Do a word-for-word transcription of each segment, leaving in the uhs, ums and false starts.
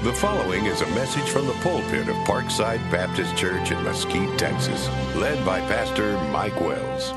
The following is a message from the pulpit of Parkside Baptist Church in Mesquite, Texas, led by Pastor Mike Wells.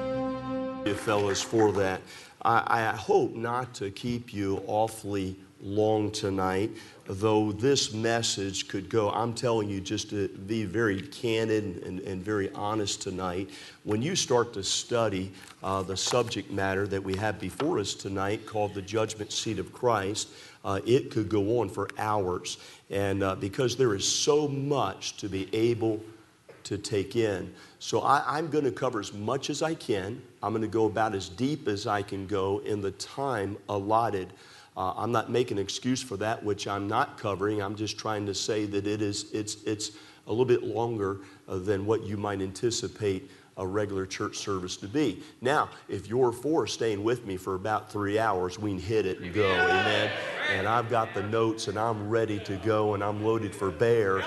You fellas for that. I, I hope not to keep you awfully long tonight, though this message could go, I'm telling you just to be very candid and, and very honest tonight. When you start to study uh, the subject matter that we have before us tonight called the Judgment Seat of Christ, uh, it could go on for hours. And uh, because there is so much to be able to take in. So I, I'm going to cover as much as I can. I'm going to go about as deep as I can go in the time allotted. Uh, I'm not making an excuse for that which I'm not covering. I'm just trying to say that it is, it's, it's a little bit longer uh, than what you might anticipate a regular church service to be. Now, if you're for staying with me for about three hours, we can hit it and go, amen? And I've got the notes and I'm ready to go and I'm loaded for bear.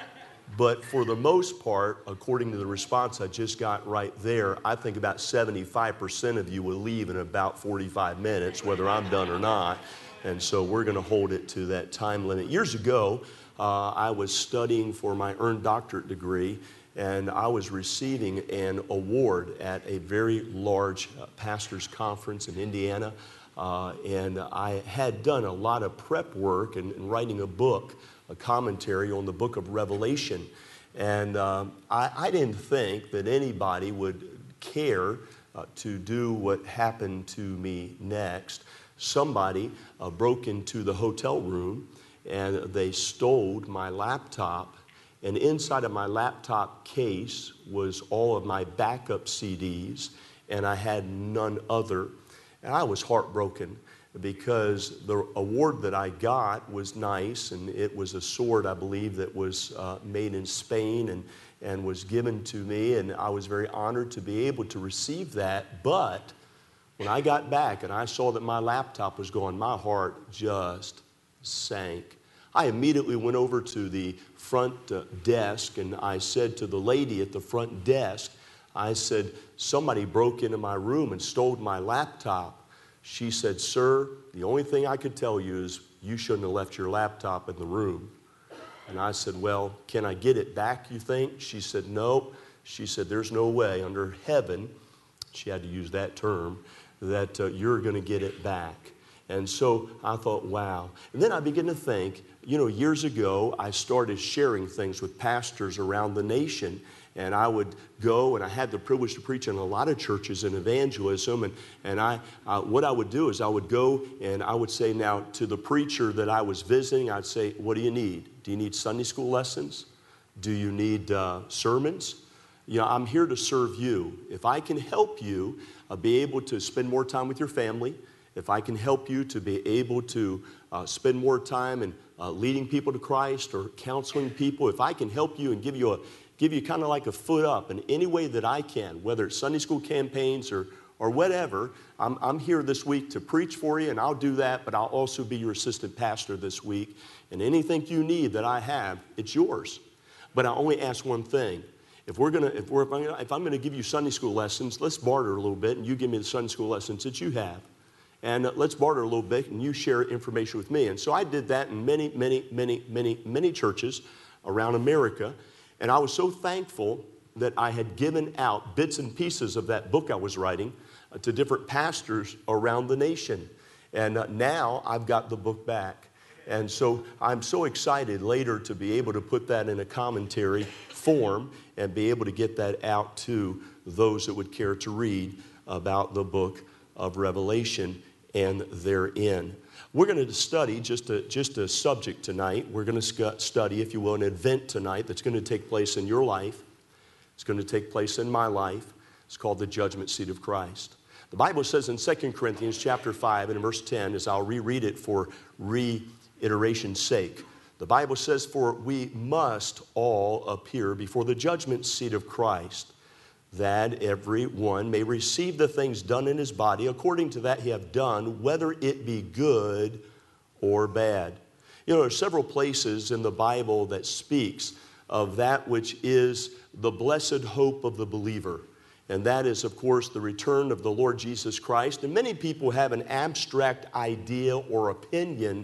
But for the most part, according to the response I just got right there, I think about seventy-five percent of you will leave in about forty-five minutes, whether I'm done or not. And so we're going to hold it to that time limit. Years ago, uh, I was studying for my earned doctorate degree, and I was receiving an award at a very large uh, pastors' conference in Indiana. Uh, and I had done a lot of prep work and, and writing a book, a commentary on the book of Revelation. And um, I, I didn't think that anybody would care uh, to do what happened to me next. Somebody uh, broke into the hotel room and they stole my laptop. And inside of my laptop case was all of my backup C Ds, and I had none other. And I was heartbroken because the award that I got was nice, and it was a sword, I believe, that was uh, made in Spain and, and was given to me, and I was very honored to be able to receive that. But when I got back and I saw that my laptop was gone, my heart just sank. I immediately went over to the front uh, desk, and I said to the lady at the front desk, I said, somebody broke into my room and stole my laptop. She said, sir, the only thing I could tell you is you shouldn't have left your laptop in the room. And I said, well, can I get it back, you think? She said, no. She said, there's no way under heaven, she had to use that term, that uh, you're going to get it back. And so I thought, wow. And then I began to think, you know, years ago, I started sharing things with pastors around the nation. And I would go, and I had the privilege to preach in a lot of churches in evangelism. And, and I, uh, what I would do is I would go and I would say now to the preacher that I was visiting, I'd say, what do you need? Do you need Sunday school lessons? Do you need uh, sermons? You know, I'm here to serve you. If I can help you uh, be able to spend more time with your family, if I can help you to be able to uh, spend more time in uh, leading people to Christ or counseling people, if I can help you and give you a give you kind of like a foot up in any way that I can, whether it's Sunday school campaigns or, or whatever. I'm, I'm here this week to preach for you, and I'll do that, but I'll also be your assistant pastor this week. And anything you need that I have, it's yours. But I only ask one thing. If we're gonna, if we're, if I'm gonna give you Sunday school lessons, let's barter a little bit, and you give me the Sunday school lessons that you have. And uh, let's barter a little bit, and you share information with me. And so I did that in many, many, many, many, many churches around America. And I was so thankful that I had given out bits and pieces of that book I was writing uh, to different pastors around the nation. And uh, now I've got the book back. And so I'm so excited later to be able to put that in a commentary form and be able to get that out to those that would care to read about the book of Revelation and therein. We're going to study just a, just a subject tonight. We're going to study, if you will, an event tonight that's going to take place in your life. It's going to take place in my life. It's called the Judgment Seat of Christ. The Bible says in Second Corinthians chapter five and in verse ten, as I'll reread it for reiteration's sake, the Bible says, for we must all appear before the judgment seat of Christ, that every one may receive the things done in his body according to that he have done, whether it be good or bad. You know, there are several places in the Bible that speaks of that which is the blessed hope of the believer. And that is, of course, the return of the Lord Jesus Christ. And many people have an abstract idea or opinion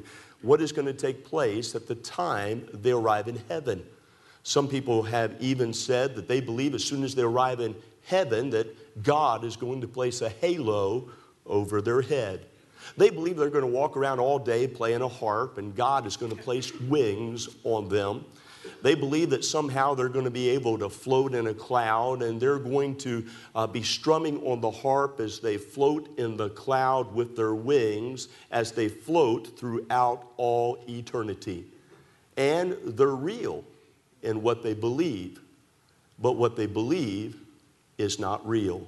what is going to take place at the time they arrive in heaven. Some people have even said that they believe as soon as they arrive in heaven that God is going to place a halo over their head. They believe they're going to walk around all day playing a harp and God is going to place wings on them. They believe that somehow they're going to be able to float in a cloud and they're going to uh, be strumming on the harp as they float in the cloud with their wings as they float throughout all eternity. And they're real in what they believe, but what they believe is not real.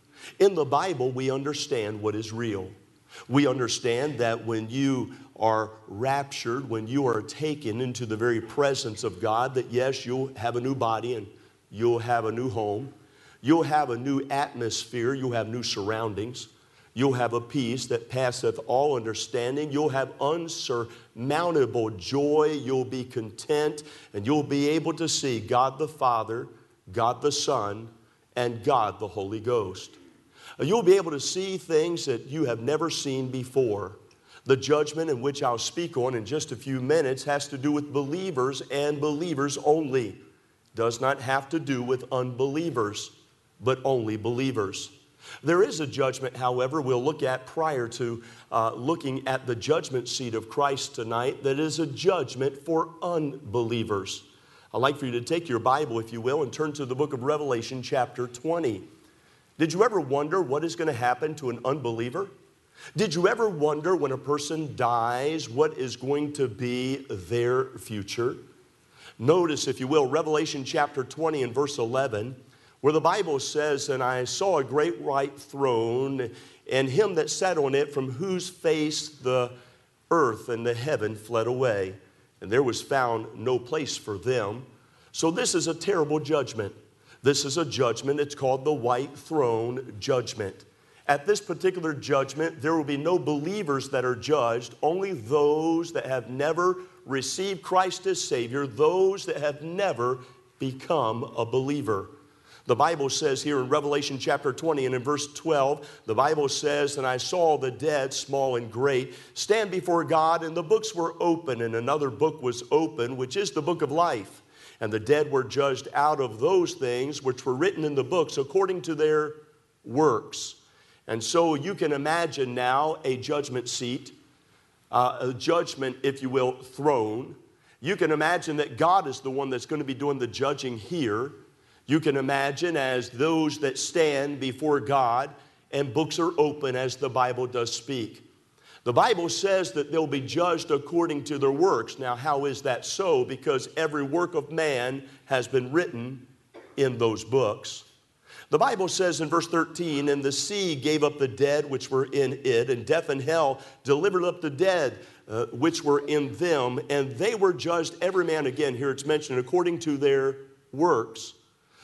In the Bible, we understand what is real. We understand that when you are raptured, when you are taken into the very presence of God, that yes, you'll have a new body and you'll have a new home. You'll have a new atmosphere. You'll have new surroundings. You'll have a peace that passeth all understanding. You'll have unsurmountable joy. You'll be content, and you'll be able to see God the Father, God the Son, and God the Holy Ghost. You'll be able to see things that you have never seen before. The judgment in which I'll speak on in just a few minutes has to do with believers and believers only. Does not have to do with unbelievers, but only believers. There is a judgment, however, we'll look at prior to uh, looking at the judgment seat of Christ tonight, that is a judgment for unbelievers. I'd like for you to take your Bible, if you will, and turn to the book of Revelation chapter twenty. Did you ever wonder what is going to happen to an unbeliever? Did you ever wonder when a person dies what is going to be their future? Notice, if you will, Revelation chapter twenty and verse eleven, where the Bible says, "And I saw a great white throne, and him that sat on it, from whose face the earth and the heaven fled away, and there was found no place for them." So this is a terrible judgment. This is a judgment. It's called the white throne judgment. At this particular judgment, there will be no believers that are judged, only those that have never received Christ as Savior, those that have never become a believer. The Bible says here in Revelation chapter twenty and in verse twelve, the Bible says, "And I saw the dead, small and great, stand before God, and the books were open, and another book was open, which is the book of life. And the dead were judged out of those things which were written in the books according to their works." And so you can imagine now a judgment seat, uh, a judgment, if you will, throne. You can imagine that God is the one that's going to be doing the judging here. You can imagine as those that stand before God and books are open as the Bible does speak. The Bible says that they'll be judged according to their works. Now, how is that so? Because every work of man has been written in those books. The Bible says in verse thirteen, "And the sea gave up the dead which were in it, and death and hell delivered up the dead uh, which were in them, and they were judged every man," again, here it's mentioned, "according to their works."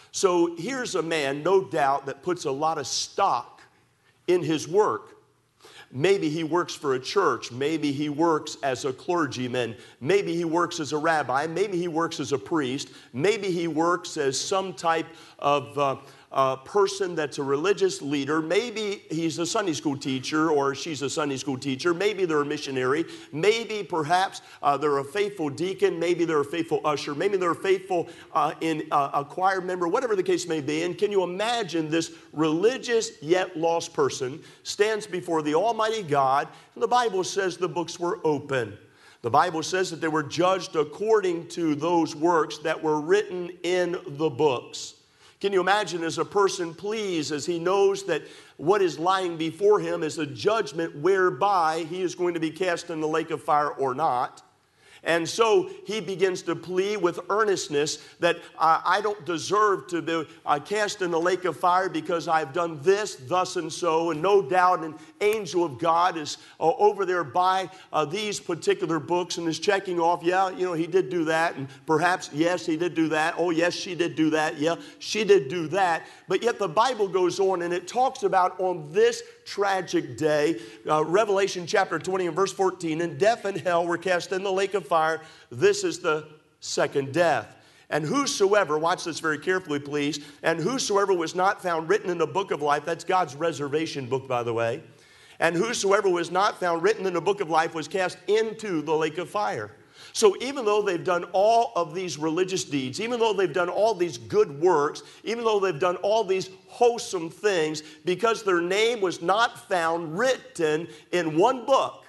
So here's a man, no doubt, that puts a lot of stock in his work. Maybe he works for a church. Maybe he works as a clergyman. Maybe he works as a rabbi. Maybe he works as a priest. Maybe he works as some type of uh, uh, person that's a religious leader. Maybe he's a Sunday school teacher or she's a Sunday school teacher. Maybe they're a missionary. Maybe perhaps uh, they're a faithful deacon. Maybe they're a faithful usher. Maybe they're a faithful uh, in, uh, a choir member, whatever the case may be. And can you imagine this religious yet lost person stands before the Almighty God, and the Bible says the books were open. The Bible says that they were judged according to those works that were written in the books. Can you imagine as a person pleased as he knows that what is lying before him is a judgment whereby he is going to be cast in the lake of fire or not? And so he begins to plead with earnestness that uh, I don't deserve to be uh, cast in the lake of fire because I've done this, thus and so. And no doubt an angel of God is uh, over there by uh, these particular books and is checking off, yeah, you know, he did do that. And perhaps, yes, he did do that. Oh, yes, she did do that. Yeah, she did do that. But yet the Bible goes on and it talks about on this tragic day, uh, Revelation chapter twenty and verse fourteen, "And death and hell were cast in the lake of fire. This is the second death. And whosoever," watch this very carefully, please, "and whosoever was not found written in the book of life," that's God's reservation book, by the way, And whosoever was not found written in the book of life was cast into the lake of fire. So even though they've done all of these religious deeds, even though they've done all these good works, even though they've done all these wholesome things, because their name was not found written in one book,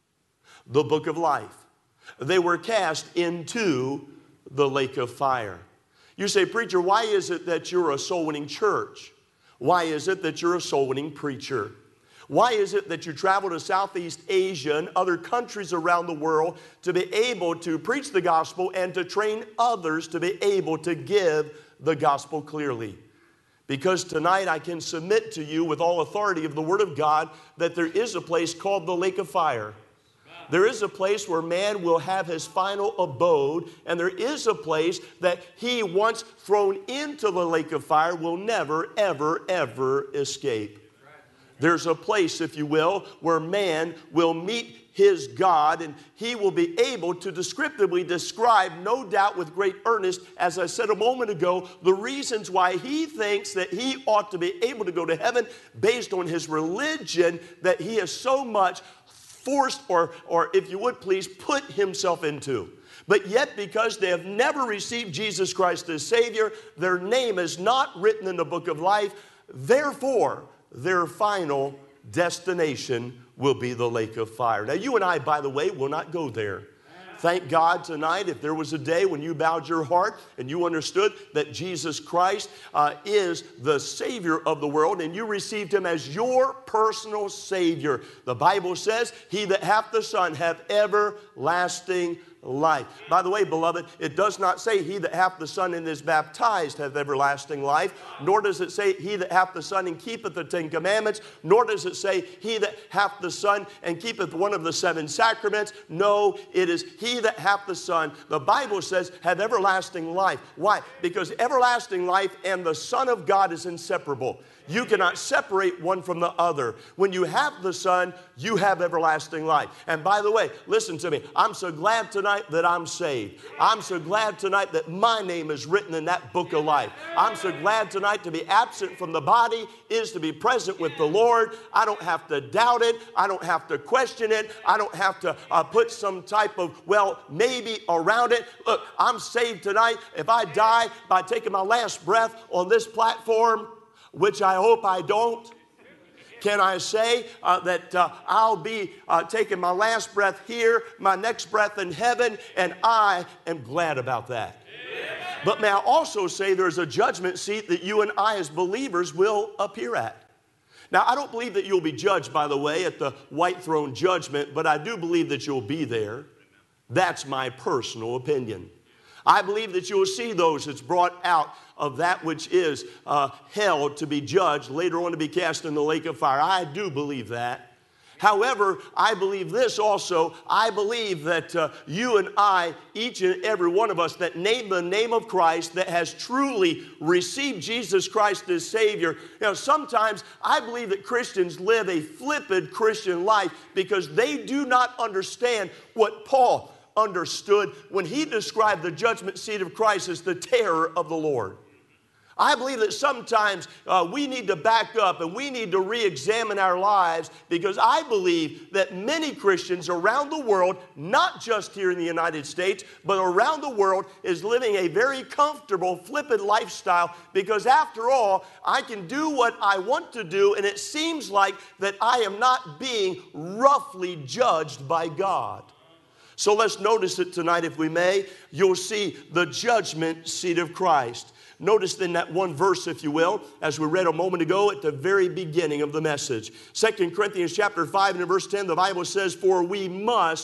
the book of life, they were cast into the lake of fire. You say, preacher, why is it that you're a soul-winning church? Why is it that you're a soul-winning preacher? Why is it that you travel to Southeast Asia and other countries around the world to be able to preach the gospel and to train others to be able to give the gospel clearly? Because tonight I can submit to you with all authority of the Word of God that there is a place called the lake of fire. There is a place where man will have his final abode, and there is a place that he, once thrown into the lake of fire, will never, ever, ever escape. There's a place, if you will, where man will meet his God, and he will be able to descriptively describe, no doubt with great earnest, as I said a moment ago, the reasons why he thinks that he ought to be able to go to heaven based on his religion that he has so much forced or, or if you would please, put himself into. But yet, because they have never received Jesus Christ as Savior, their name is not written in the book of life. Therefore, their final destination will be the lake of fire. Now, you and I, by the way, will not go there. Thank God tonight, if there was a day when you bowed your heart and you understood that Jesus Christ uh, is the Savior of the world and you received Him as your personal Savior. The Bible says, he that hath the Son hath everlasting life. By the way, beloved, it does not say he that hath the Son and is baptized hath everlasting life, nor does it say he that hath the Son and keepeth the Ten Commandments, nor does it say he that hath the Son and keepeth one of the seven sacraments. No, it is he that hath the Son, the Bible says, have everlasting life. Why? Because everlasting life and the Son of God is inseparable. You cannot separate one from the other. When you have the Son, you have everlasting life. And by the way, listen to me. I'm so glad tonight that I'm saved. I'm so glad tonight that my name is written in that book of life. I'm so glad tonight to be absent from the body is to be present with the Lord. I don't have to doubt it. I don't have to question it. I don't have to uh, put some type of, well, maybe around it. Look, I'm saved tonight. If I die by taking my last breath on this platform, which I hope I don't, can I say uh, that uh, I'll be uh, taking my last breath here, my next breath in heaven, and I am glad about that. Amen. But may I also say there's a judgment seat that you and I as believers will appear at. Now, I don't believe that you'll be judged, by the way, at the white throne judgment, but I do believe that you'll be there. That's my personal opinion. I believe that you will see those that's brought out of that which is uh, hell to be judged, later on to be cast in the lake of fire. I do believe that. However, I believe this also. I believe that uh, you and I, each and every one of us that name the name of Christ, that has truly received Jesus Christ as Savior. You know, sometimes I believe that Christians live a flippant Christian life because they do not understand what Paul understood when he described the judgment seat of Christ as the terror of the Lord. I believe that sometimes uh, we need to back up and we need to re-examine our lives, because I believe that many Christians around the world, not just here in the United States, but around the world, is living a very comfortable, flippant lifestyle, because after all, I can do what I want to do, and it seems like that I am not being roughly judged by God. So let's notice it tonight, if we may. You'll see the judgment seat of Christ. Notice in that one verse, if you will, as we read a moment ago at the very beginning of the message. Second Corinthians chapter five and in verse ten, the Bible says, for we must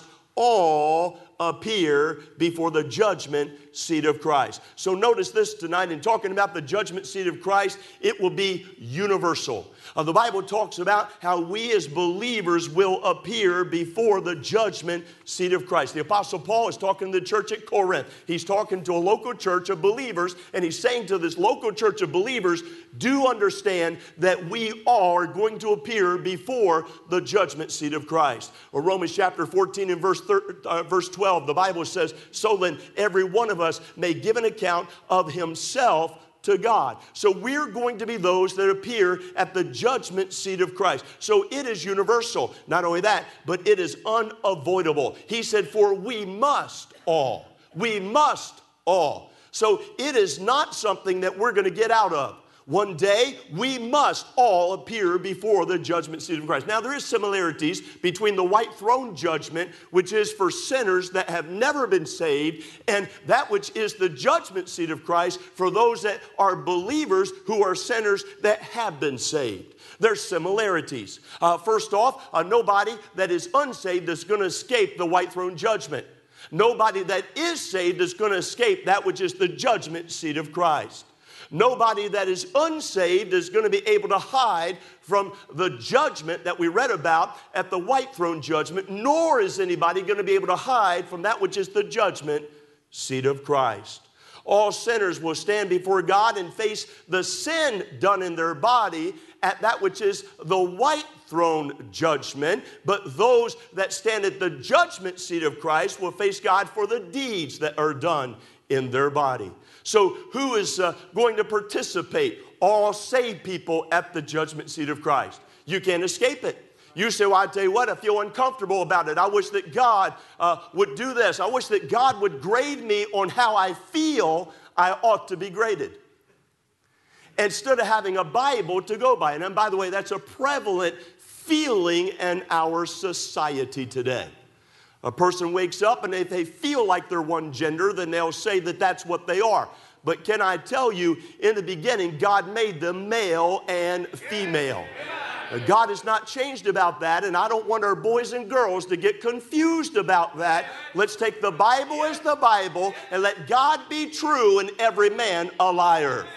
all appear before the judgment seat of Christ. So notice this tonight, in talking about the judgment seat of Christ, it will be universal. Uh, the Bible talks about how we as believers will appear before the judgment seat of Christ. The Apostle Paul is talking to the church at Corinth. He's talking to a local church of believers, and he's saying to this local church of believers, do understand that we are going to appear before the judgment seat of Christ. Or Romans chapter fourteen and verse, thir- uh, verse twelve, the Bible says, so then every one of us may give an account of himself to God. So we're going to be those that appear at the judgment seat of Christ. So it is universal. Not only that, but it is unavoidable. He said, for we must all. We must all. So it is not something that we're going to get out of. One day, we must all appear before the judgment seat of Christ. Now, there is similarities between the white throne judgment, which is for sinners that have never been saved, and that which is the judgment seat of Christ for those that are believers who are sinners that have been saved. There's similarities. Uh, first off, uh, nobody that is unsaved is going to escape the white throne judgment. Nobody that is saved is going to escape that which is the judgment seat of Christ. Nobody that is unsaved is going to be able to hide from the judgment that we read about at the white throne judgment, nor is anybody going to be able to hide from that which is the judgment seat of Christ. All sinners will stand before God and face the sin done in their body at that which is the white throne judgment, but those that stand at the judgment seat of Christ will face God for the deeds that are done in their body. So who is uh, going to participate? All saved people at the judgment seat of Christ. You can't escape it. You say, well, I tell you what, I feel uncomfortable about it. I wish that God uh, would do this. I wish that God would grade me on how I feel I ought to be graded, instead of having a Bible to go by. And by the way, that's a prevalent feeling in our society today. A person wakes up and if they feel like they're one gender, then they'll say that that's what they are. But can I tell you, in the beginning, God made them male and female. God has not changed about that, and I don't want our boys and girls to get confused about that. Let's take the Bible as the Bible and let God be true and every man a liar.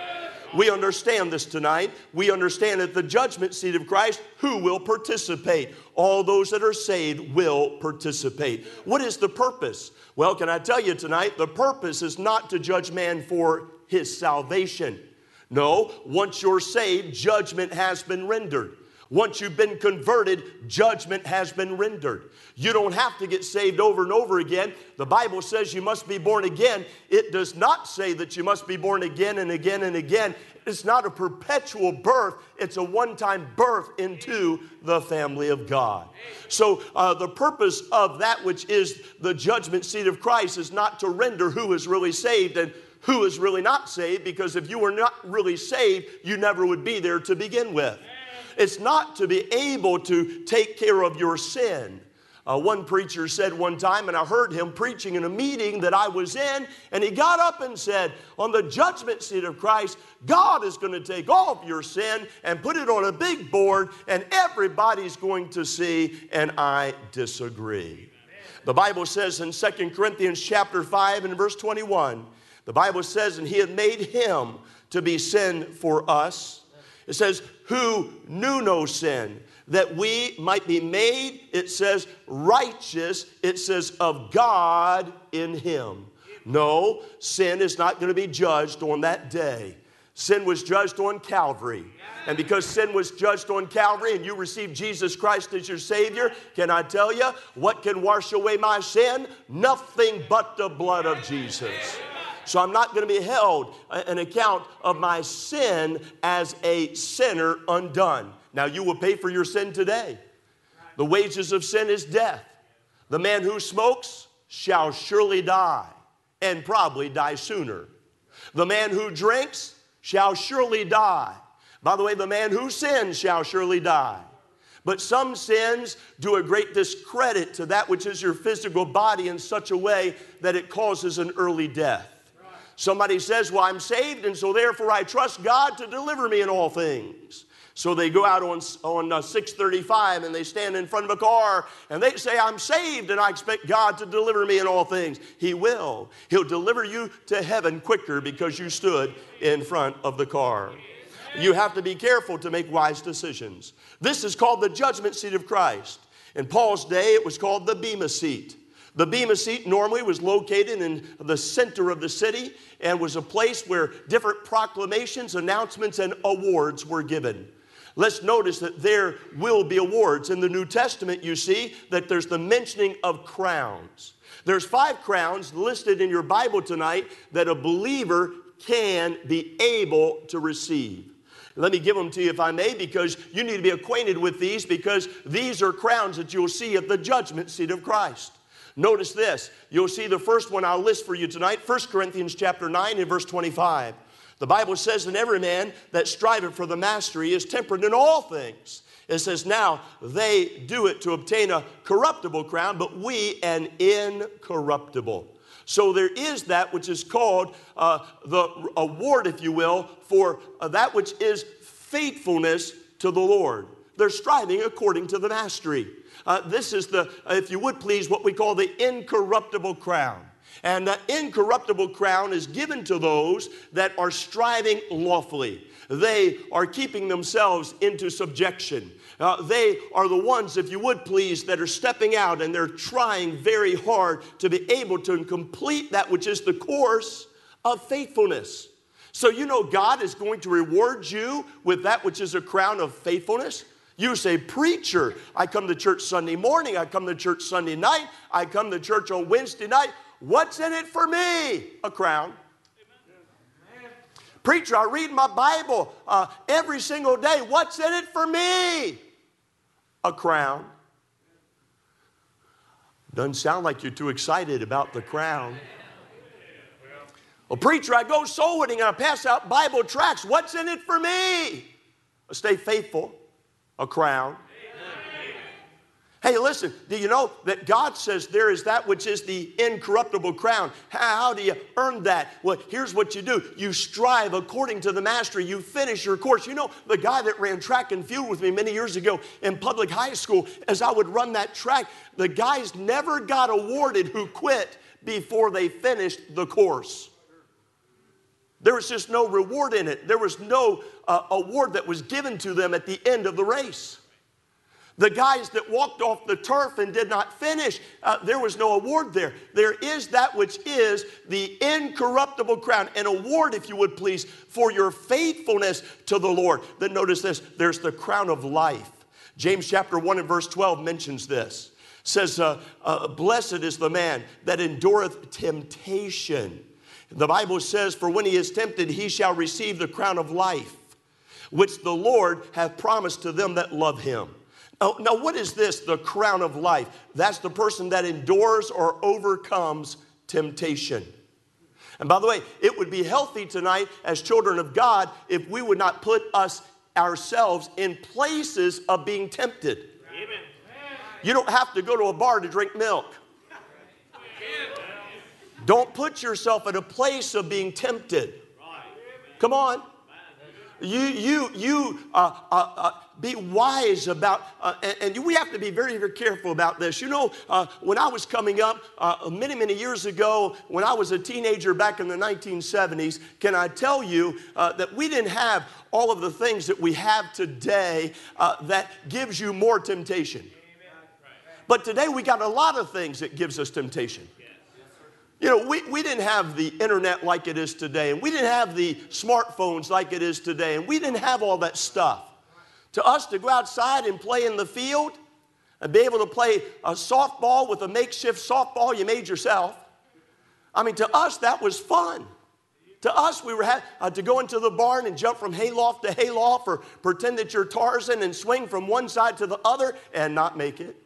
We understand this tonight. We understand at the judgment seat of Christ, who will participate? All those that are saved will participate. What is the purpose? Well, can I tell you tonight, the purpose is not to judge man for his salvation. No, once you're saved, judgment has been rendered. Once you've been converted, judgment has been rendered. You don't have to get saved over and over again. The Bible says you must be born again. It does not say that you must be born again and again and again. It's not a perpetual birth. It's a one-time birth into the family of God. So uh, the purpose of that which is the judgment seat of Christ is not to render who is really saved and who is really not saved, because if you were not really saved, you never would be there to begin with. It's not to be able to take care of your sin. Uh, one preacher said one time, and I heard him preaching in a meeting that I was in, and he got up and said, on the judgment seat of Christ, God is going to take all of your sin and put it on a big board, and everybody's going to see, and I disagree. The Bible says in Second Corinthians chapter five and verse twenty-one, the Bible says, and he had made him to be sin for us. It says, who knew no sin, that we might be made, it says, righteous, it says, of God in him. No, sin is not going to be judged on that day. Sin was judged on Calvary. And because sin was judged on Calvary and you received Jesus Christ as your Savior, can I tell you, what can wash away my sin? Nothing but the blood of Jesus. So I'm not going to be held an account of my sin as a sinner undone. Now, you will pay for your sin today. The wages of sin is death. The man who smokes shall surely die, and probably die sooner. The man who drinks shall surely die. By the way, the man who sins shall surely die. But some sins do a great discredit to that which is your physical body in such a way that it causes an early death. Somebody says, well, I'm saved, and so therefore I trust God to deliver me in all things. So they go out on, on uh, six thirty-five and they stand in front of a car and they say, I'm saved and I expect God to deliver me in all things. He will. He'll deliver you to heaven quicker because you stood in front of the car. You have to be careful to make wise decisions. This is called the judgment seat of Christ. In Paul's day, it was called the Bema seat. The Bema seat normally was located in the center of the city and was a place where different proclamations, announcements, and awards were given. Let's notice that there will be awards. In the New Testament, you see that there's the mentioning of crowns. There's five crowns listed in your Bible tonight that a believer can be able to receive. Let me give them to you if I may, because you need to be acquainted with these, because these are crowns that you'll see at the judgment seat of Christ. Notice this. You'll see the first one I'll list for you tonight, First Corinthians chapter nine and verse twenty-five. The Bible says that every man that striveth for the mastery is temperate in all things. It says, now they do it to obtain a corruptible crown, but we an incorruptible. So there is that which is called uh, the award, if you will, for uh, that which is faithfulness to the Lord. They're striving according to the mastery. Uh, this is the, if you would please, what we call the incorruptible crown. And the incorruptible crown is given to those that are striving lawfully. They are keeping themselves into subjection. Uh, they are the ones, if you would please, that are stepping out and they're trying very hard to be able to complete that which is the course of faithfulness. So you know God is going to reward you with that which is a crown of faithfulness. You say, preacher, I come to church Sunday morning, I come to church Sunday night, I come to church on Wednesday night. What's in it for me? A crown. Amen. Preacher, I read my Bible uh, every single day. What's in it for me? A crown. Doesn't sound like you're too excited about the crown. Well, preacher, I go soul winning and I pass out Bible tracts. What's in it for me? I stay faithful. A crown. Hey, listen, do you know that God says there is that which is the incorruptible crown? How do you earn that? Well, here's what you do. You strive according to the mastery. You finish your course. You know, the guy that ran track and field with me many years ago in public high school, as I would run that track, the guys never got awarded who quit before they finished the course. There was just no reward in it. There was no uh, award that was given to them at the end of the race. The guys that walked off the turf and did not finish, uh, there was no award there. There is that which is the incorruptible crown, an award, if you would please, for your faithfulness to the Lord. Then notice this, there's the crown of life. James chapter one and verse twelve mentions this. It says, uh, uh, blessed is the man that endureth temptation. The Bible says, for when he is tempted, he shall receive the crown of life, which the Lord hath promised to them that love him. Now, now, what is this, the crown of life? That's the person that endures or overcomes temptation. And by the way, it would be healthy tonight as children of God if we would not put us ourselves in places of being tempted. Amen. You don't have to go to a bar to drink milk. Don't put yourself in a place of being tempted. Come on. You, you, you uh, uh, uh, be wise about, uh, and, and we have to be very, very careful about this. You know, uh, when I was coming up uh, many, many years ago, when I was a teenager back in the nineteen seventies, can I tell you uh, that we didn't have all of the things that we have today uh, that gives you more temptation. But today we got a lot of things that gives us temptation. You know, we, we didn't have the internet like it is today, and we didn't have the smartphones like it is today, and we didn't have all that stuff. To us to go outside and play in the field and be able to play a softball with a makeshift softball you made yourself, I mean, to us that was fun. To us, we were ha- uh, to go into the barn and jump from hayloft to hayloft, or pretend that you're Tarzan and swing from one side to the other and not make it.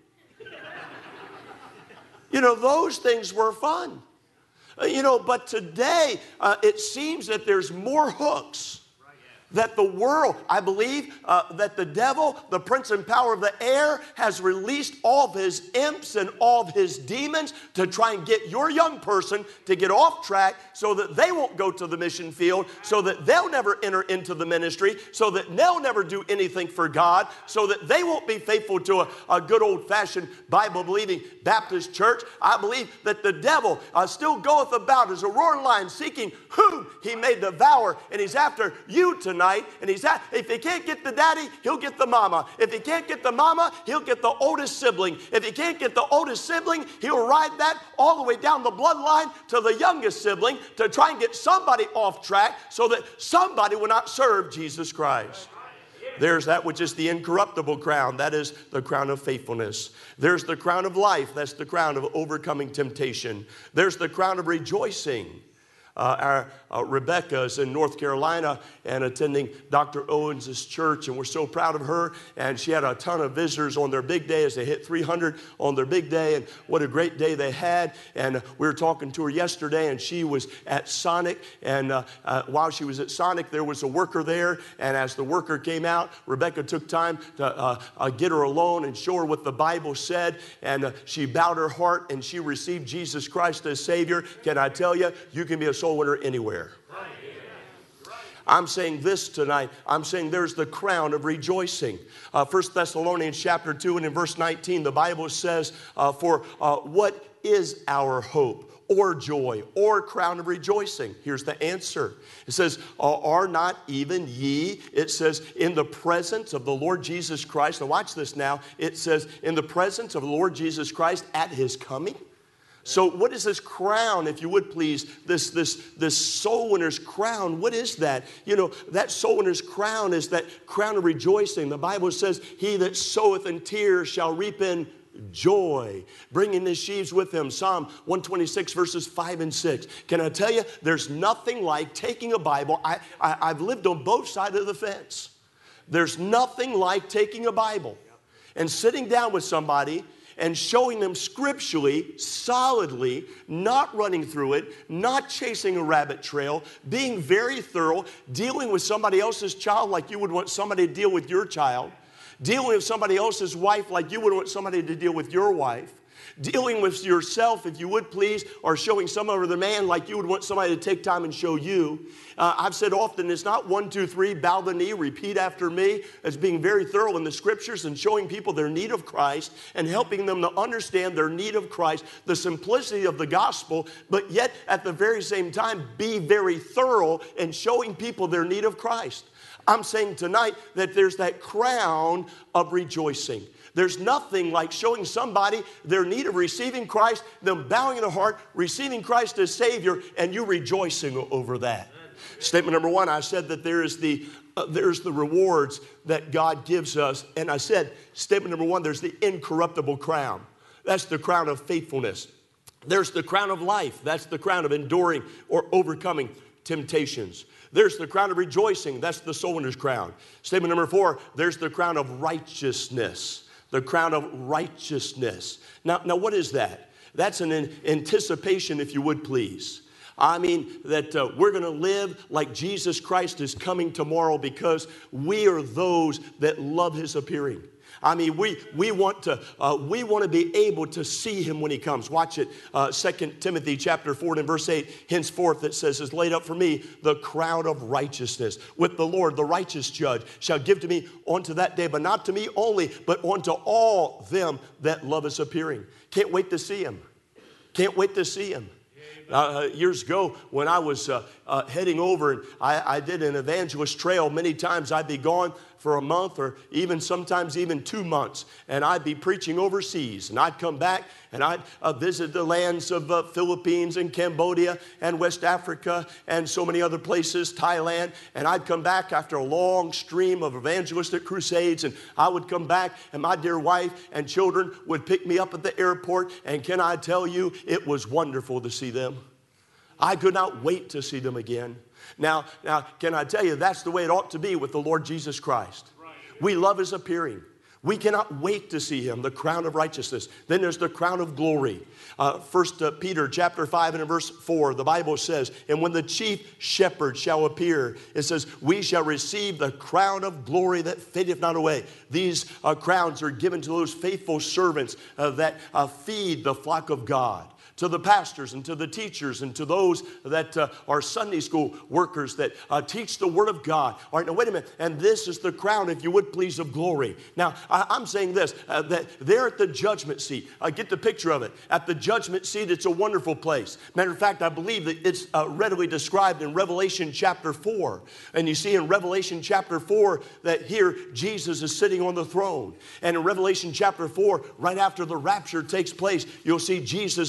You know, those things were fun. You know, but today uh, it seems that there's more hooks that the world, I believe, uh, that the devil, the prince and power of the air, has released all of his imps and all of his demons to try and get your young person to get off track so that they won't go to the mission field, so that they'll never enter into the ministry, so that they'll never do anything for God, so that they won't be faithful to a, a good old-fashioned Bible-believing Baptist church. I believe that the devil uh, still goeth about as a roaring lion, seeking whom he may devour, and he's after you tonight. And he's at, if he can't get the daddy, he'll get the mama. If he can't get the mama, he'll get the oldest sibling. If he can't get the oldest sibling, he'll ride that all the way down the bloodline to the youngest sibling to try and get somebody off track so that somebody will not serve Jesus Christ. There's that which is the incorruptible crown. That is the crown of faithfulness. There's the crown of life. That's the crown of overcoming temptation. There's the crown of rejoicing. Uh, our uh, Rebecca is in North Carolina and attending Doctor Owens' church, and we're so proud of her. And she had a ton of visitors on their big day as they hit three hundred on their big day, and what a great day they had. And uh, we were talking to her yesterday, and she was at Sonic, and uh, uh, while she was at Sonic, there was a worker there, and as the worker came out, Rebecca took time to uh, uh, get her alone and show her what the Bible said, and uh, she bowed her heart, and she received Jesus Christ as Savior. Can I tell you, you can be a soul winner anywhere. I'm saying this tonight. I'm saying there's the crown of rejoicing. Uh, First Thessalonians chapter two and in verse nineteen, the Bible says, uh, for uh, what is our hope or joy or crown of rejoicing? Here's the answer. It says, uh, are not even ye, it says, in the presence of the Lord Jesus Christ. Now watch this now. It says, in the presence of the Lord Jesus Christ at his coming. So what is this crown, if you would please, this, this, this soul winner's crown? What is that? You know, that soul winner's crown is that crown of rejoicing. The Bible says, he that soweth in tears shall reap in joy, bringing his sheaves with him. Psalm one twenty-six verses five and six. Can I tell you, there's nothing like taking a Bible. I, I, I've lived on both sides of the fence. There's nothing like taking a Bible and sitting down with somebody and showing them scripturally, solidly, not running through it, not chasing a rabbit trail, being very thorough, dealing with somebody else's child like you would want somebody to deal with your child, dealing with somebody else's wife like you would want somebody to deal with your wife, dealing with yourself, if you would please, or showing some other man like you would want somebody to take time and show you. Uh, I've said often, it's not one, two, three, bow the knee, repeat after me. It's being very thorough in the scriptures and showing people their need of Christ and helping them to understand their need of Christ, the simplicity of the gospel, but yet at the very same time, be very thorough in showing people their need of Christ. I'm saying tonight that there's that crown of rejoicing. There's nothing like showing somebody their need of receiving Christ, them bowing in their heart, receiving Christ as Savior, and you rejoicing over that. Statement number one, I said that there is the, uh, there's the rewards that God gives us. And I said, statement number one, there's the incorruptible crown. That's the crown of faithfulness. There's the crown of life. That's the crown of enduring or overcoming temptations. There's the crown of rejoicing. That's the soul winner's crown. Statement number four, there's the crown of righteousness. The crown of righteousness. Now, now what is that? That's an anticipation, if you would please. I mean that uh, we're going to live like Jesus Christ is coming tomorrow because we are those that love his appearing. I mean, we, we, want to, uh, we want to be able to see him when he comes. Watch it, uh, Second Timothy chapter four and verse eight. Henceforth it says, is laid up for me the crown of righteousness, with the Lord, the righteous judge, shall give to me unto that day, but not to me only, but unto all them that love his appearing. Can't wait to see him. Can't wait to see him. Uh, years ago, when I was uh, uh, heading over, and I, I did an evangelist trail. Many times I'd be gone for a month or even sometimes even two months, and I'd be preaching overseas. And I'd come back and I'd uh, visit the lands of uh, Philippines and Cambodia and West Africa and so many other places, Thailand. And I'd come back after a long stream of evangelistic crusades, and I would come back, and my dear wife and children would pick me up at the airport. And can I tell you, it was wonderful to see them. I could not wait to see them again. Now, now, can I tell you, that's the way it ought to be with the Lord Jesus Christ. Right. We love his appearing. We cannot wait to see him, the crown of righteousness. Then there's the crown of glory. Uh, First uh, Peter chapter five and in verse four, the Bible says, and when the chief shepherd shall appear, it says, we shall receive the crown of glory that fadeth not away. These uh, crowns are given to those faithful servants uh, that uh, feed the flock of God. To the pastors and to the teachers and to those that uh, are Sunday school workers that uh, teach the Word of God. All right, now wait a minute. And this is the crown, if you would please, of glory. Now, I, I'm saying this, uh, that they're at the judgment seat. Uh, get the picture of it. At the judgment seat, it's a wonderful place. Matter of fact, I believe that it's uh, readily described in Revelation chapter four. And you see in Revelation chapter four that here Jesus is sitting on the throne. And in Revelation chapter four, right after the rapture takes place, you'll see Jesus is sitting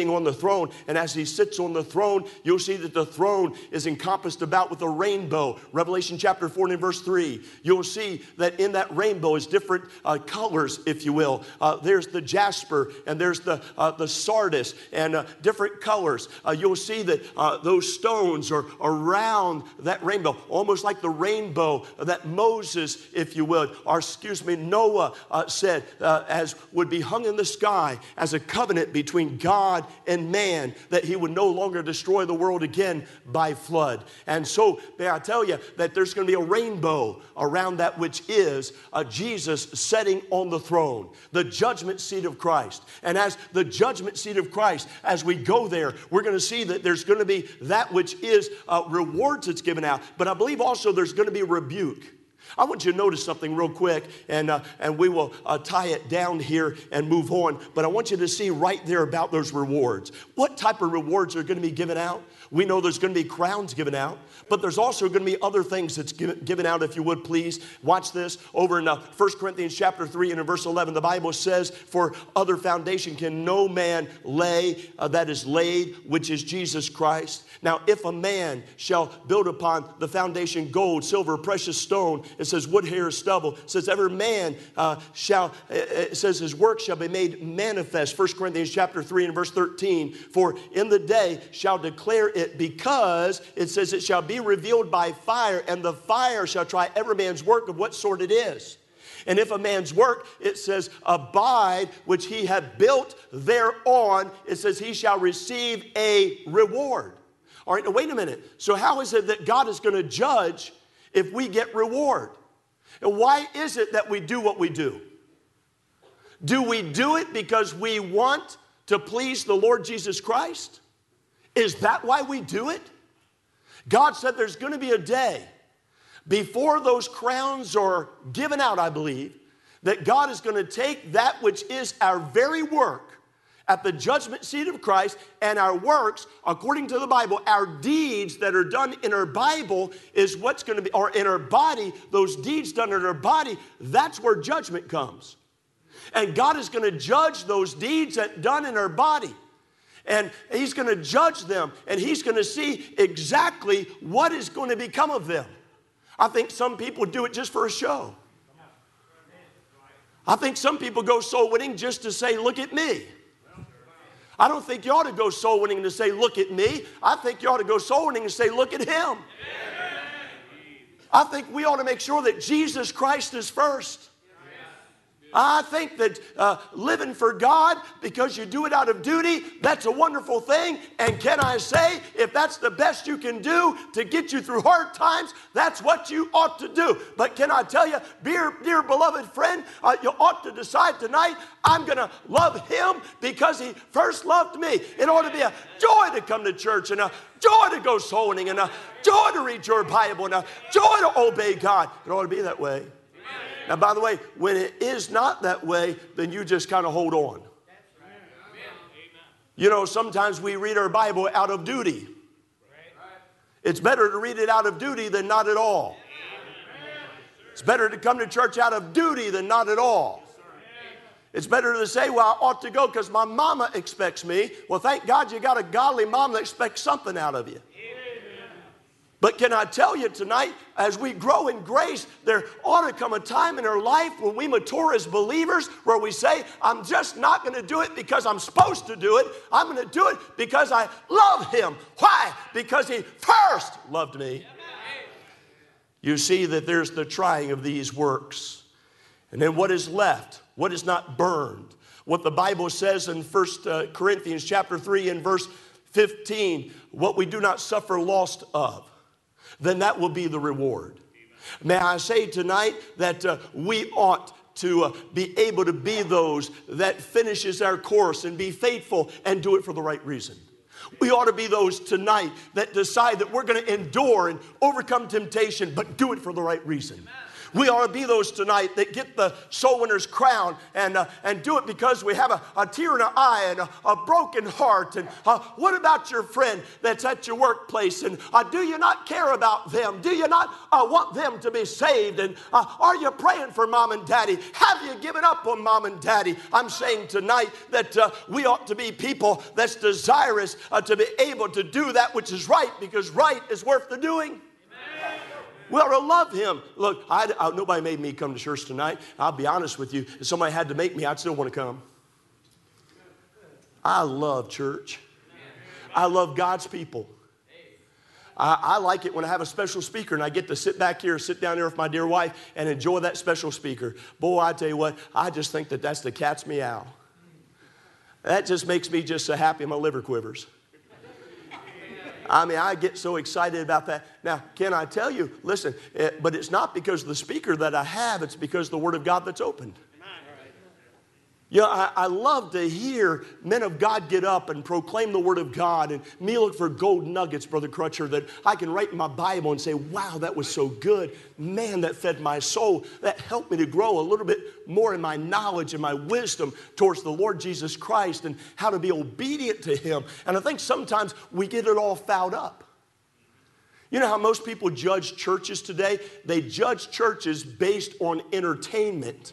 sitting on the throne. And as he sits on the throne, you'll see that the throne is encompassed about with a rainbow. Revelation chapter four and verse three. You'll see that in that rainbow is different uh, colors, if you will. Uh, there's the jasper and there's the, uh, the sardis and uh, different colors. Uh, you'll see that uh, those stones are around that rainbow, almost like the rainbow that Moses, if you would, or excuse me, Noah uh, said uh, as would be hung in the sky as a covenant between God and man, that he would no longer destroy the world again by flood. And so may I tell you that there's going to be a rainbow around that which is uh, Jesus sitting on the throne, the judgment seat of Christ. And as the judgment seat of Christ, as we go there, we're going to see that there's going to be that which is uh, rewards that's given out. But I believe also there's going to be rebuke. I want you to notice something real quick, and, uh, and we will uh, tie it down here and move on. But I want you to see right there about those rewards. What type of rewards are going to be given out? We know there's going to be crowns given out, but there's also going to be other things that's given, given out, if you would please. Watch this over in uh, First Corinthians chapter three and in verse eleven. The Bible says, for other foundation can no man lay uh, that is laid, which is Jesus Christ. Now, if a man shall build upon the foundation gold, silver, precious stone, it says wood, hair, stubble. It says every man uh, shall, it says his work shall be made manifest. First Corinthians chapter three and verse thirteen. For in the day shall declare it, because it says it shall be revealed by fire, and the fire shall try every man's work of what sort it is. And if a man's work, it says, abide, which he hath built thereon, it says he shall receive a reward. All right, now wait a minute. So how is it that God is going to judge if we get reward? And why is it that we do what we do? Do we do it because we want to please the Lord Jesus Christ? Is that why we do it? God said there's going to be a day before those crowns are given out, I believe, that God is going to take that which is our very work at the judgment seat of Christ, and our works, according to the Bible, our deeds that are done in our Bible is what's going to be, or in our body, those deeds done in our body, that's where judgment comes. And God is going to judge those deeds that done in our body. And he's going to judge them, and he's going to see exactly what is going to become of them. I think some people do it just for a show. I think some people go soul winning just to say, look at me. I don't think you ought to go soul winning to say, look at me. I think you ought to go soul winning and say, look at him. I think we ought to make sure that Jesus Christ is first. I think that uh, living for God because you do it out of duty, that's a wonderful thing. And can I say, if that's the best you can do to get you through hard times, that's what you ought to do. But can I tell you, dear, dear beloved friend, uh, you ought to decide tonight, I'm going to love him because he first loved me. It ought to be a joy to come to church, and a joy to go soul winning, and a joy to read your Bible, and a joy to obey God. It ought to be that way. Now, by the way, when it is not that way, then you just kind of hold on. You know, sometimes we read our Bible out of duty. It's better to read it out of duty than not at all. It's better to come to church out of duty than not at all. It's better to say, well, I ought to go because my mama expects me. Well, thank God you got a godly mom that expects something out of you. But can I tell you tonight, as we grow in grace, there ought to come a time in our life when we mature as believers where we say, I'm just not going to do it because I'm supposed to do it. I'm going to do it because I love him. Why? Because he first loved me. You see that there's the trying of these works. And then what is left? What is not burned? What the Bible says in First Corinthians chapter three and verse fifteen, what we do not suffer loss of, then that will be the reward. May I say tonight that uh, we ought to uh, be able to be those that finishes our course and be faithful and do it for the right reason. We ought to be those tonight that decide that we're going to endure and overcome temptation, but do it for the right reason. We ought to be those tonight that get the soul winner's crown and, uh, and do it because we have a, a tear in our eye and a, a broken heart. And uh, what about your friend that's at your workplace? And uh, do you not care about them? Do you not uh, want them to be saved? And uh, are you praying for mom and daddy? Have you given up on mom and daddy? I'm saying tonight that uh, we ought to be people that's desirous uh, to be able to do that which is right, because right is worth the doing. We ought to love him. Look, I, I, nobody made me come to church tonight. I'll be honest with you. If somebody had to make me, I'd still want to come. I love church. I love God's people. I, I like it when I have a special speaker and I get to sit back here, sit down there with my dear wife and enjoy that special speaker. Boy, I tell you what, I just think that that's the cat's meow. That just makes me just so happy my liver quivers. I mean, I get so excited about that. Now, can I tell you, listen, it, but it's not because of the speaker that I have, it's because of the Word of God that's opened. You know, I, I love to hear men of God get up and proclaim the Word of God, and me look for gold nuggets, Brother Crutcher, that I can write in my Bible and say, wow, that was so good. Man, that fed my soul. That helped me to grow a little bit more in my knowledge and my wisdom towards the Lord Jesus Christ and how to be obedient to Him. And I think sometimes we get it all fouled up. You know how most people judge churches today? They judge churches based on entertainment.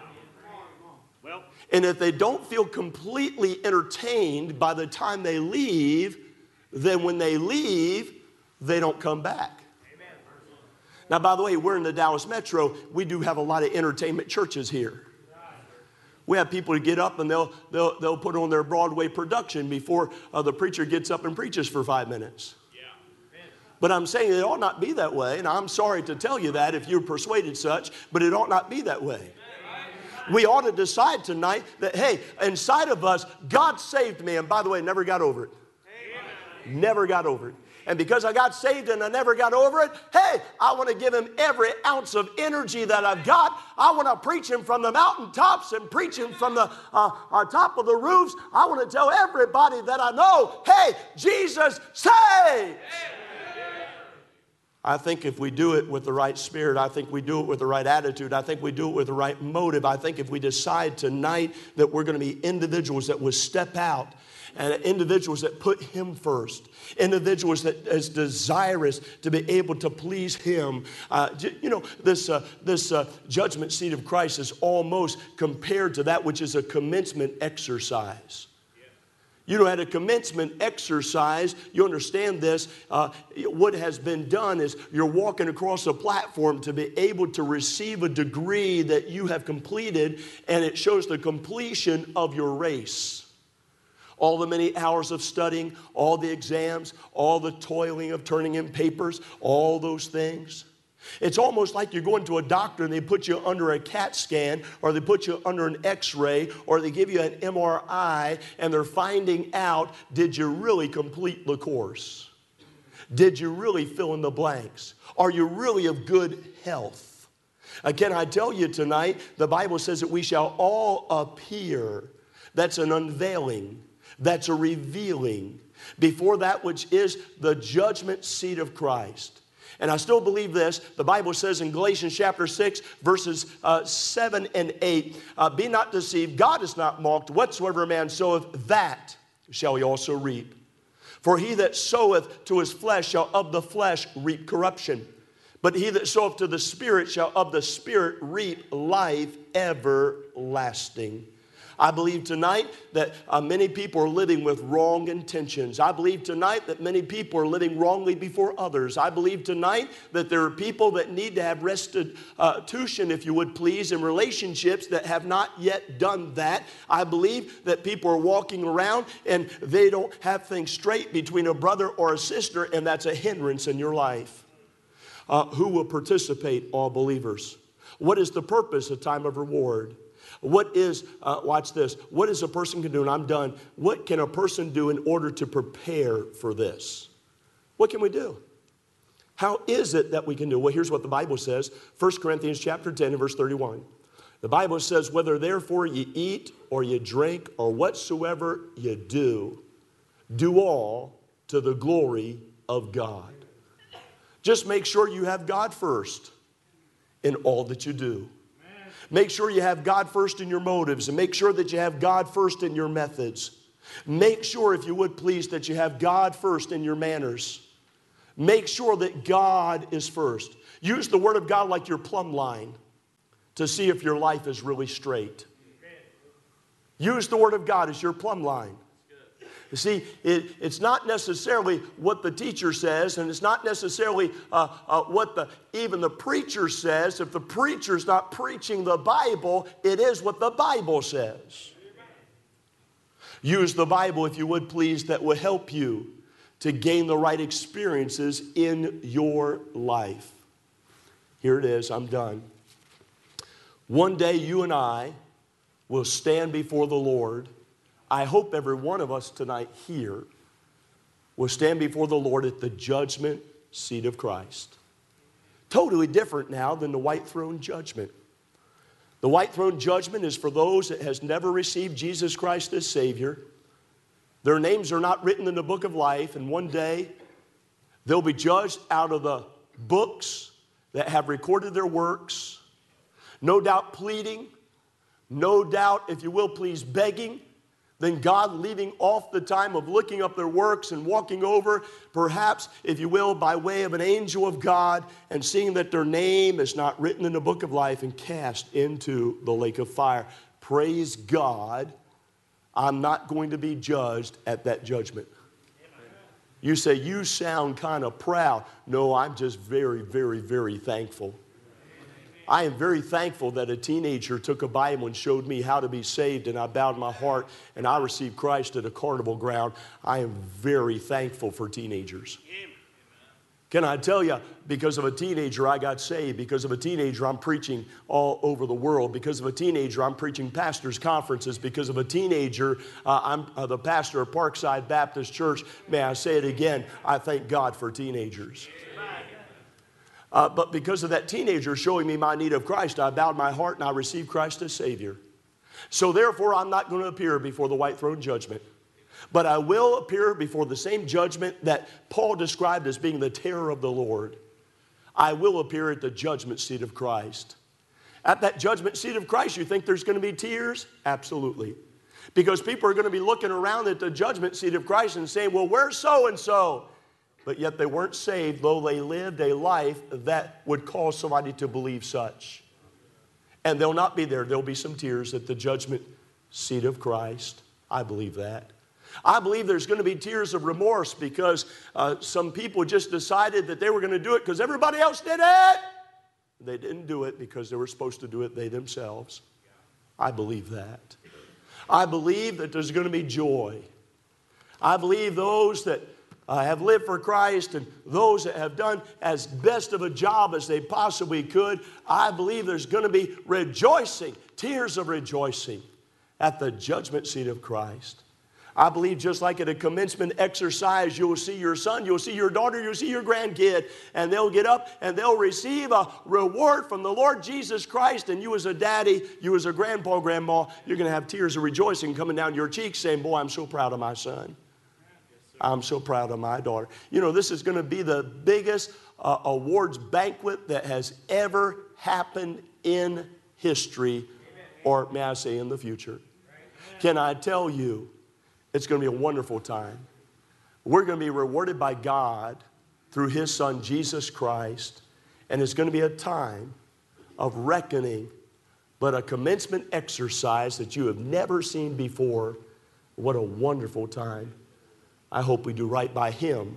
And if they don't feel completely entertained by the time they leave, then when they leave, they don't come back. Amen. Now, by the way, we're in the Dallas Metro. We do have a lot of entertainment churches here. We have people who get up and they'll, they'll, they'll put on their Broadway production before uh, the preacher gets up and preaches for five minutes. But I'm saying it ought not be that way, and I'm sorry to tell you that if you're persuaded such, but it ought not be that way. We ought to decide tonight that, hey, inside of us, God saved me. And by the way, never got over it. Amen. Never got over it. And because I got saved and I never got over it, hey, I want to give him every ounce of energy that I've got. I want to preach him from the mountaintops and preach him from the uh, uh, top of the roofs. I want to tell everybody that I know, hey, Jesus saves. I think if we do it with the right spirit, I think we do it with the right attitude, I think we do it with the right motive, I think if we decide tonight that we're going to be individuals that will step out and individuals that put him first, individuals that is desirous to be able to please him. Uh, you know, this, uh, this uh, judgment seat of Christ is almost compared to that which is a commencement exercise. You know, at a commencement exercise, you understand this, uh, what has been done is you're walking across a platform to be able to receive a degree that you have completed, and it shows the completion of your race. All the many hours of studying, all the exams, all the toiling of turning in papers, all those things. It's almost like you're going to a doctor and they put you under a CAT scan, or they put you under an x-ray, or they give you an M R I, and they're finding out, did you really complete the course? Did you really fill in the blanks? Are you really of good health? Uh, can I tell you tonight, the Bible says that we shall all appear. That's an unveiling. That's a revealing before that which is the judgment seat of Christ. And I still believe this. The Bible says in Galatians chapter six, verses uh, seven and eight, uh, be not deceived, God is not mocked. Whatsoever a man soweth, that shall he also reap. For he that soweth to his flesh shall of the flesh reap corruption. But he that soweth to the Spirit shall of the Spirit reap life everlasting. I believe tonight that uh, many people are living with wrong intentions. I believe tonight that many people are living wrongly before others. I believe tonight that there are people that need to have restitution, if you would please, in relationships that have not yet done that. I believe that people are walking around and they don't have things straight between a brother or a sister, and that's a hindrance in your life. Uh, who will participate? All believers. What is the purpose of time of reward? What is, uh, watch this, what is a person can do, and I'm done, what can a person do in order to prepare for this? What can we do? How is it that we can do? Well, here's what the Bible says, First Corinthians chapter ten and verse thirty-one. The Bible says, whether therefore you eat or you drink or whatsoever you do, do all to the glory of God. Just make sure you have God first in all that you do. Make sure you have God first in your motives, and make sure that you have God first in your methods. Make sure, if you would please, that you have God first in your manners. Make sure that God is first. Use the Word of God like your plumb line to see if your life is really straight. Use the Word of God as your plumb line. You see, it, it's not necessarily what the teacher says, and it's not necessarily uh, uh, what the even the preacher says. If the preacher's not preaching the Bible, it is what the Bible says. Use the Bible, if you would please, that will help you to gain the right experiences in your life. Here it is, I'm done. One day you and I will stand before the Lord. I hope every one of us tonight here will stand before the Lord at the judgment seat of Christ. Totally different now than the white throne judgment. The white throne judgment is for those that has never received Jesus Christ as Savior. Their names are not written in the book of life, and one day they'll be judged out of the books that have recorded their works. No doubt pleading, no doubt, if you will please, begging. Then God leaving off the time of looking up their works and walking over, perhaps, if you will, by way of an angel of God, and seeing that their name is not written in the book of life and cast into the lake of fire. Praise God, I'm not going to be judged at that judgment. You say, you sound kind of proud. No, I'm just very, very, very thankful. I am very thankful that a teenager took a Bible and showed me how to be saved, and I bowed my heart and I received Christ at a carnival ground. I am very thankful for teenagers. Can I tell you, because of a teenager I got saved. Because of a teenager I'm preaching all over the world. Because of a teenager I'm preaching pastors' conferences. Because of a teenager uh, I'm uh, the pastor of Parkside Baptist Church. May I say it again, I thank God for teenagers. Uh, but because of that teenager showing me my need of Christ, I bowed my heart and I received Christ as Savior. So therefore, I'm not going to appear before the white throne judgment. But I will appear before the same judgment that Paul described as being the terror of the Lord. I will appear at the judgment seat of Christ. At that judgment seat of Christ, you think there's going to be tears? Absolutely. Because people are going to be looking around at the judgment seat of Christ and saying, well, where's so-and-so? But yet they weren't saved, though they lived a life that would cause somebody to believe such. And they'll not be there. There'll be some tears at the judgment seat of Christ. I believe that. I believe there's going to be tears of remorse because uh, some people just decided that they were going to do it because everybody else did it. They didn't do it because they were supposed to do it they themselves. I believe that. I believe that there's going to be joy. I believe those that Uh, have lived for Christ and those that have done as best of a job as they possibly could, I believe there's going to be rejoicing, tears of rejoicing at the judgment seat of Christ. I believe just like at a commencement exercise, you'll see your son, you'll see your daughter, you'll see your grandkid, and they'll get up and they'll receive a reward from the Lord Jesus Christ, and you as a daddy, you as a grandpa, grandma, you're going to have tears of rejoicing coming down your cheeks saying, boy, I'm so proud of my son. I'm so proud of my daughter. You know, this is going to be the biggest uh, awards banquet that has ever happened in history, or may I say in the future. Can I tell you, it's going to be a wonderful time. We're going to be rewarded by God through His Son, Jesus Christ, and it's going to be a time of reckoning, but a commencement exercise that you have never seen before. What a wonderful time. I hope we do right by Him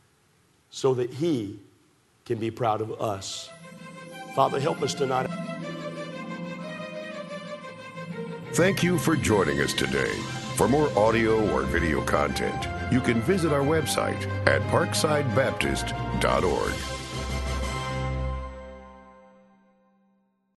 so that He can be proud of us. Father, help us tonight. Thank you for joining us today. For more audio or video content, you can visit our website at parkside baptist dot org.